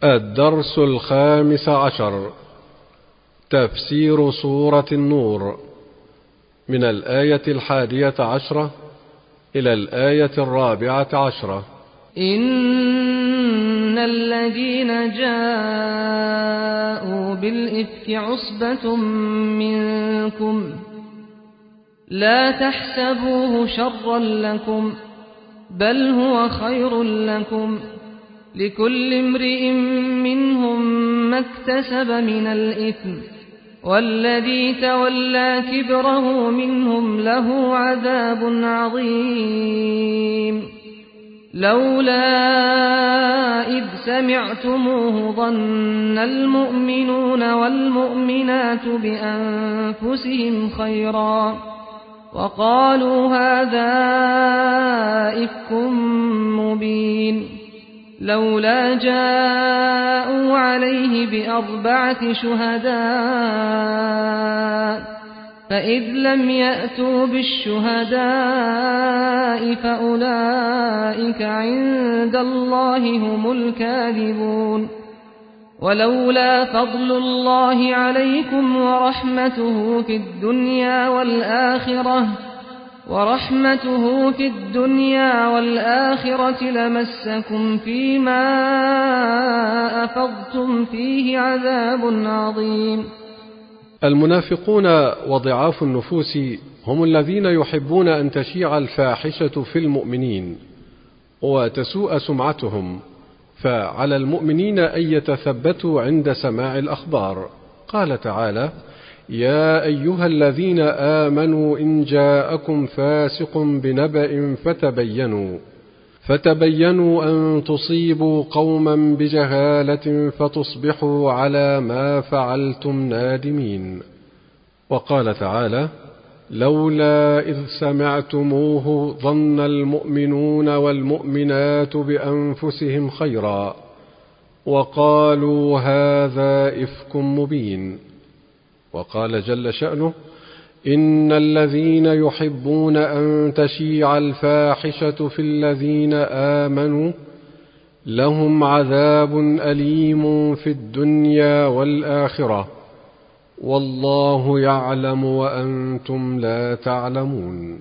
الدرس 15، تفسير سورة النور، من الآية 11 إلى الآية 14. إن الذين جاءوا بالإفك عصبة منكم لا تحسبوه شرا لكم بل هو خير لكم، لكل امرئ منهم ما اكتسب من الإثم، والذي تولى كبره منهم له عذاب عظيم. لولا إذ سمعتموه ظن المؤمنون والمؤمنات بأنفسهم خيرا وقالوا هذا إفك مبين. لولا جاءوا عليه بأربعة شهداء فإذ لم يأتوا بالشهداء فأولئك عند الله هم الكاذبون. ولولا فضل الله عليكم ورحمته في الدنيا والآخرة لمسكم فيما أفضتم فيه عذاب عظيم. المنافقون وضعاف النفوس هم الذين يحبون أن تشيع الفاحشة في المؤمنين وتسوء سمعتهم، فعلى المؤمنين أن يتثبتوا عند سماع الأخبار. قال تعالى: يا أيها الذين آمنوا إن جاءكم فاسق بنبأ فتبينوا أن تصيبوا قوما بجهالة فتصبحوا على ما فعلتم نادمين. وقال تعالى: لولا إذ سمعتموه ظن المؤمنون والمؤمنات بأنفسهم خيرا وقالوا هذا إفك مبين. وقال جل شأنه: إن الذين يحبون أن تشيع الفاحشة في الذين آمنوا لهم عذاب أليم في الدنيا والآخرة والله يعلم وأنتم لا تعلمون.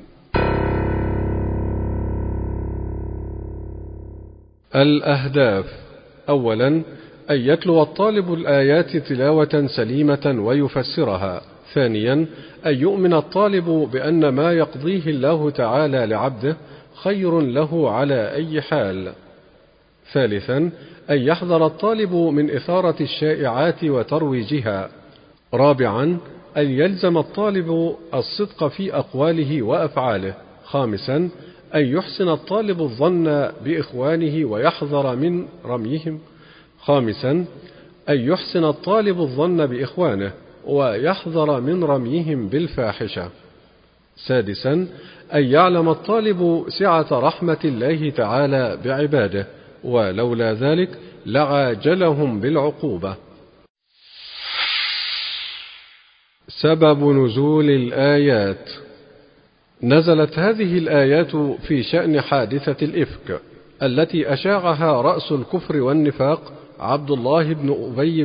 الأهداف: أولا، أن يتلو الطالب الآيات تلاوة سليمة ويفسرها. ثانيا، أن يؤمن الطالب بأن ما يقضيه الله تعالى لعبده خير له على أي حال. ثالثا، أن يحذر الطالب من إثارة الشائعات وترويجها. رابعا، أن يلزم الطالب الصدق في أقواله وأفعاله. خامسا، أن يحسن الطالب الظن بإخوانه ويحذر من رميهم. خامسا، أن يحسن الطالب الظن بإخوانه ويحذر من رميهم بالفاحشة. سادسا، أن يعلم الطالب سعة رحمة الله تعالى بعباده، ولولا ذلك لعاجلهم بالعقوبة. سبب نزول الآيات: نزلت هذه الآيات في شأن حادثة الإفك التي أشاعها رأس الكفر والنفاق عبد الله بن أبي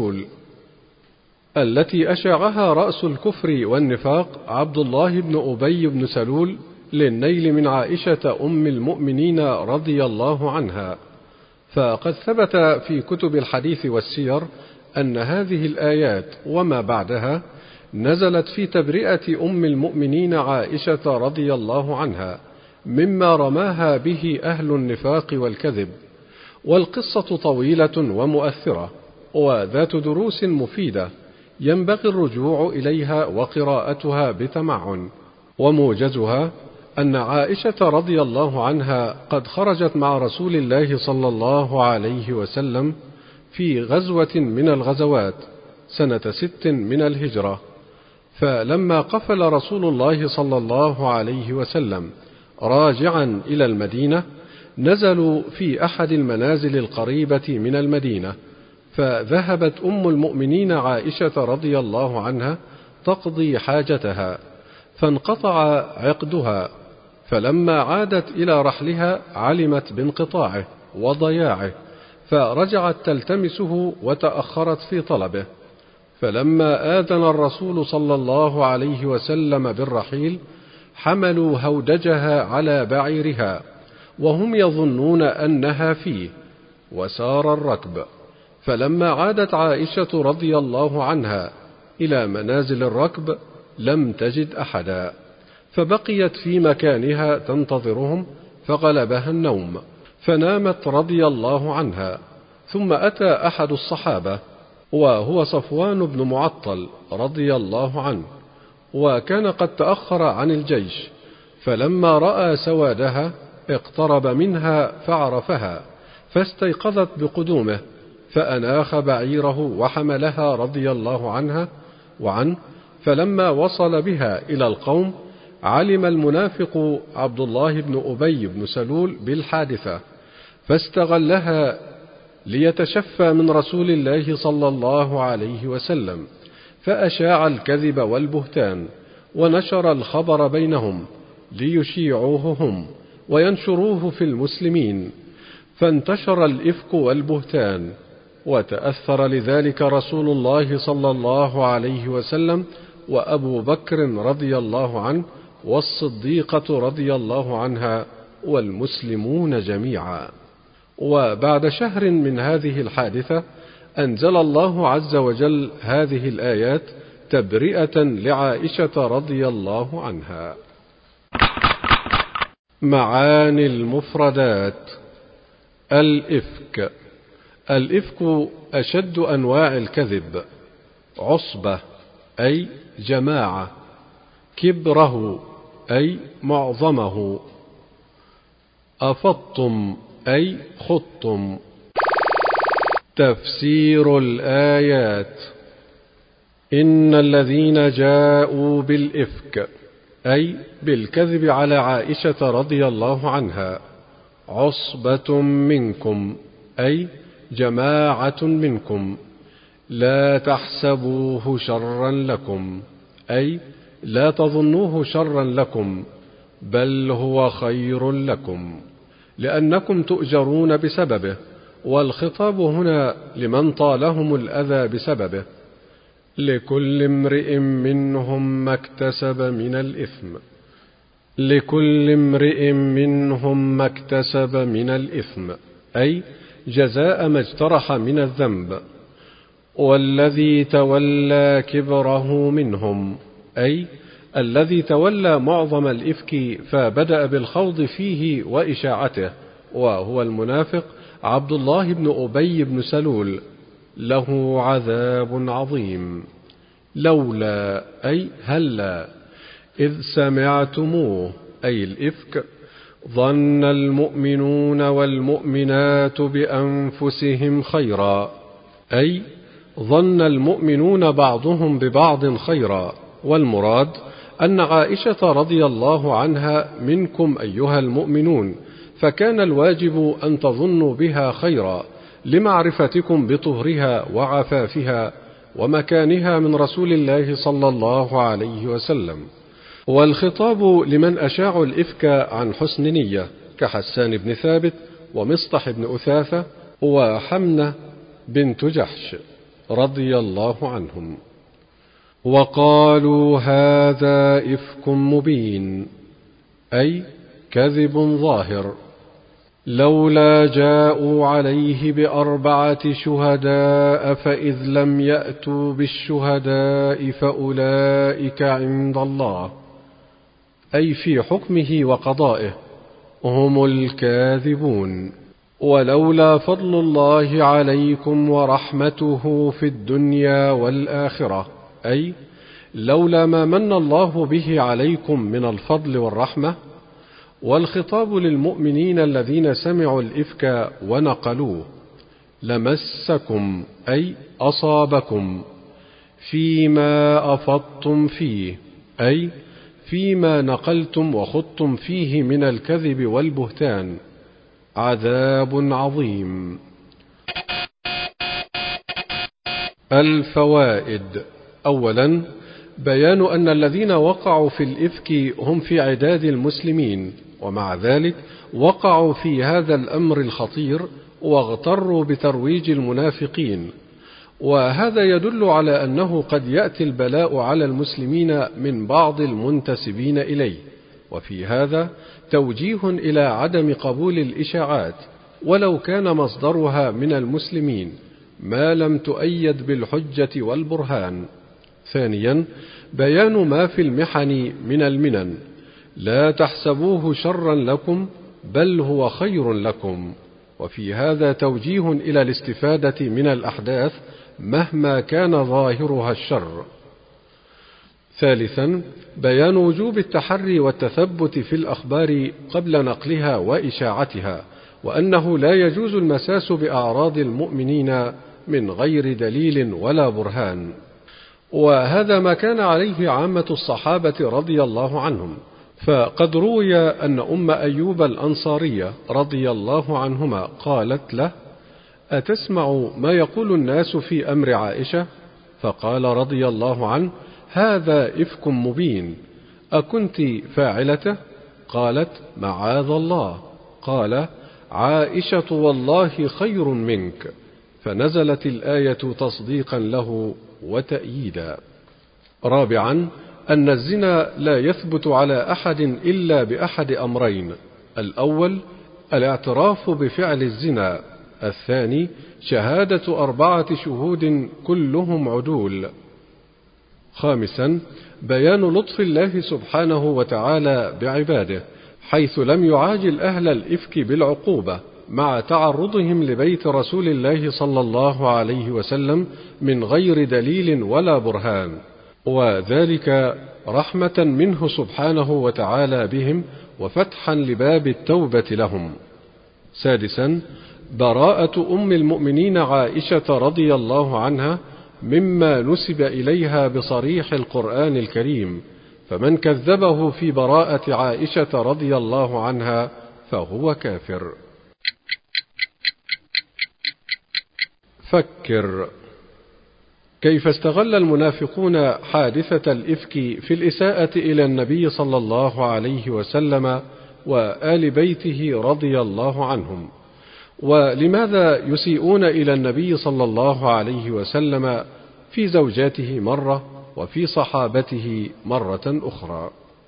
بن سلول للنيل من عائشة أم المؤمنين رضي الله عنها. فقد ثبت في كتب الحديث والسير أن هذه الآيات وما بعدها نزلت في تبرئة أم المؤمنين عائشة رضي الله عنها مما رماها به أهل النفاق والكذب. والقصة طويلة ومؤثرة وذات دروس مفيدة ينبغي الرجوع إليها وقراءتها بتمعن. وموجزها أن عائشة رضي الله عنها قد خرجت مع رسول الله صلى الله عليه وسلم في غزوة من الغزوات سنة 6 من الهجرة، فلما قفل رسول الله صلى الله عليه وسلم راجعا إلى المدينة نزلوا في أحد المنازل القريبة من المدينة، فذهبت أم المؤمنين عائشة رضي الله عنها تقضي حاجتها فانقطع عقدها، فلما عادت إلى رحلها علمت بانقطاعه وضياعه، فرجعت تلتمسه وتأخرت في طلبه، فلما آذن الرسول صلى الله عليه وسلم بالرحيل حملوا هودجها على بعيرها وهم يظنون أنها فيه، وسار الركب. فلما عادت عائشة رضي الله عنها إلى منازل الركب لم تجد أحدا، فبقيت في مكانها تنتظرهم، فغلبها النوم فنامت رضي الله عنها. ثم أتى أحد الصحابة وهو صفوان بن معطل رضي الله عنه، وكان قد تأخر عن الجيش، فلما رأى سوادها اقترب منها فعرفها، فاستيقظت بقدومه، فأناخ بعيره وحملها رضي الله عنه، فلما وصل بها إلى القوم علم المنافق عبد الله بن أبي بن سلول بالحادثة، فاستغلها ليتشفى من رسول الله صلى الله عليه وسلم، فأشاع الكذب والبهتان ونشر الخبر بينهم ليشيعوه هم وينشروه في المسلمين، فانتشر الإفك والبهتان، وتأثر لذلك رسول الله صلى الله عليه وسلم وأبو بكر رضي الله عنه والصديقة رضي الله عنها والمسلمون جميعا. وبعد شهر من هذه الحادثة أنزل الله عز وجل هذه الآيات تبرئة لعائشة رضي الله عنها. معاني المفردات. الإفك. الإفك أشد أنواع الكذب. عصبة أي جماعة. كبره أي معظمه. أفضتم أي خضتم. تفسير الآيات. إن الذين جاءوا بالإفك أي بالكذب على عائشة رضي الله عنها عصبة منكم أي جماعة منكم، لا تحسبوه شرا لكم أي لا تظنوه شرا لكم، بل هو خير لكم لأنكم تؤجرون بسببه، والخطاب هنا لمن طالهم الأذى بسببه. لكل امرئ منهم ما اكتسب من الإثم. لكل امرئ منهم ما اكتسب من الإثم أي جزاء ما اجترح من الذنب. والذي تولى كبره منهم أي الذي تولى معظم الإفك فبدأ بالخوض فيه وإشاعته، وهو المنافق عبد الله بن أبي بن سلول، له عذاب عظيم. لولا أي هلا إذ سمعتموه أي الإفك ظن المؤمنون والمؤمنات بأنفسهم خيرا أي ظن المؤمنون بعضهم ببعض خيرا، والمراد أن عائشة رضي الله عنها منكم أيها المؤمنون، فكان الواجب أن تظنوا بها خيرا لمعرفتكم بطهرها وعفافها ومكانها من رسول الله صلى الله عليه وسلم. والخطاب لمن أشاعوا الإفك عن حسن نية كحسان بن ثابت ومصطح بن أثاثة وحمنة بنت جحش رضي الله عنهم. وقالوا هذا إفك مبين أي كذب ظاهر. لولا جاءوا عليه بأربعة شهداء فإذ لم يأتوا بالشهداء فأولئك عند الله أي في حكمه وقضائه هم الكاذبون. ولولا فضل الله عليكم ورحمته في الدنيا والآخرة أي لولا ما من الله به عليكم من الفضل والرحمة. والخطاب للمؤمنين الذين سمعوا الإفك ونقلوه. لمسكم أي أصابكم فيما أفضتم فيه أي فيما نقلتم وخضتم فيه من الكذب والبهتان عذاب عظيم. الفوائد. أولا بيان أن الذين وقعوا في الإفك هم في عداد المسلمين، ومع ذلك وقعوا في هذا الأمر الخطير واغتروا بترويج المنافقين، وهذا يدل على أنه قد يأتي البلاء على المسلمين من بعض المنتسبين إليه، وفي هذا توجيه إلى عدم قبول الإشاعات ولو كان مصدرها من المسلمين ما لم تؤيد بالحجة والبرهان. ثانيا، بيان ما في المحن من المنن، لا تحسبوه شرا لكم بل هو خير لكم، وفي هذا توجيه إلى الاستفادة من الأحداث مهما كان ظاهرها الشر. ثالثا، بيان وجوب التحري والتثبت في الأخبار قبل نقلها وإشاعتها، وأنه لا يجوز المساس بأعراض المؤمنين من غير دليل ولا برهان، وهذا ما كان عليه عامة الصحابة رضي الله عنهم، فقد روي أن أم أيوب الأنصارية رضي الله عنهما قالت له: أتسمع ما يقول الناس في أمر عائشة؟ فقال رضي الله عنه: هذا إفك مبين، أكنت فاعلته؟ قالت: معاذ الله. قال: عائشة والله خير منك، فنزلت الآية تصديقا له وتأييدا. رابعا، أن الزنا لا يثبت على أحد إلا بأحد أمرين: الأول الاعتراف بفعل الزنا، الثاني شهادة 4 شهود كلهم عدول. خامسا، بيان لطف الله سبحانه وتعالى بعباده، حيث لم يعاجل أهل الإفك بالعقوبة مع تعرضهم لبيت رسول الله صلى الله عليه وسلم من غير دليل ولا برهان، وذلك رحمة منه سبحانه وتعالى بهم وفتحا لباب التوبة لهم. سادسا، براءة أم المؤمنين عائشة رضي الله عنها مما نسب إليها بصريح القرآن الكريم، فمن كذبه في براءة عائشة رضي الله عنها فهو كافر. فكر كيف استغل المنافقون حادثة الإفك في الإساءة إلى النبي صلى الله عليه وسلم وآل بيته رضي الله عنهم، ولماذا يسيئون إلى النبي صلى الله عليه وسلم في زوجاته مرة وفي صحابته مرة أخرى.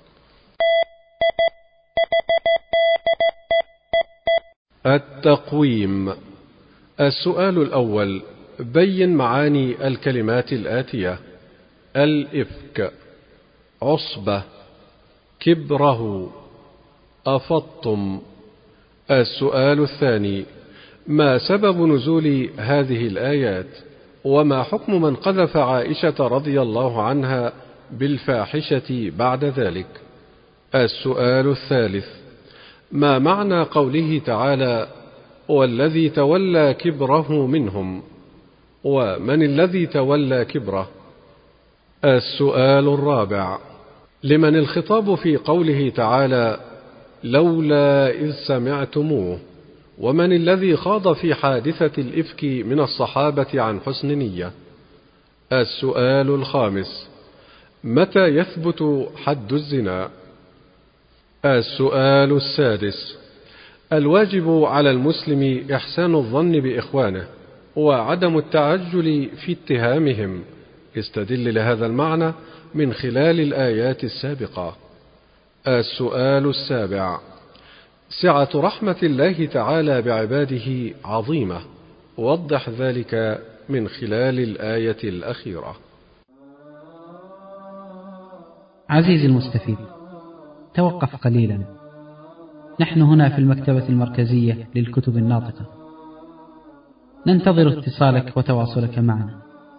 التقويم. السؤال الأول: بين معاني الكلمات الآتية: الإفك، عصبة، كبره، أفطم. السؤال الثاني: ما سبب نزول هذه الآيات؟ وما حكم من قذف عائشة رضي الله عنها بالفاحشة بعد ذلك؟ السؤال الثالث: ما معنى قوله تعالى: والذي تولى كبره منهم؟ ومن الذي تولى كبره؟ السؤال الرابع: لمن الخطاب في قوله تعالى: لولا إذ سمعتموه؟ ومن الذي خاض في حادثة الإفك من الصحابة عن حسن نية؟ السؤال الخامس: متى يثبت حد الزنا؟ السؤال السادس: الواجب على المسلم إحسان الظن بإخوانه وعدم التعجل في اتهامهم، استدل لهذا المعنى من خلال الآيات السابقة. السؤال السابع: سعة رحمة الله تعالى بعباده عظيمة، وضح ذلك من خلال الآية الأخيرة. عزيزي المستفيد، توقف قليلا. نحن هنا في المكتبة المركزية للكتب الناطقة، ننتظر اتصالك وتواصلك معنا.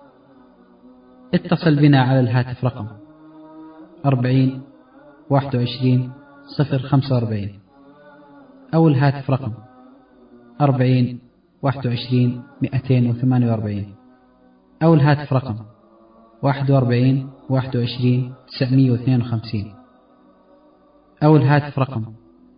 اتصل بنا على الهاتف رقم 40 21 045 أو الهاتف رقم 40 21 248 أو الهاتف رقم 41 21 952 أو الهاتف رقم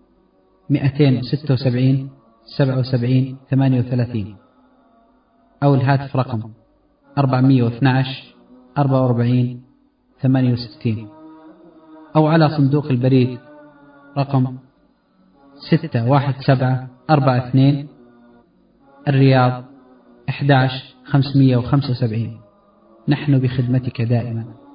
276 77 38 أو الهاتف رقم 412 44 68 أو على صندوق البريد رقم 61742 الرياض 11575. نحن بخدمتك دائما.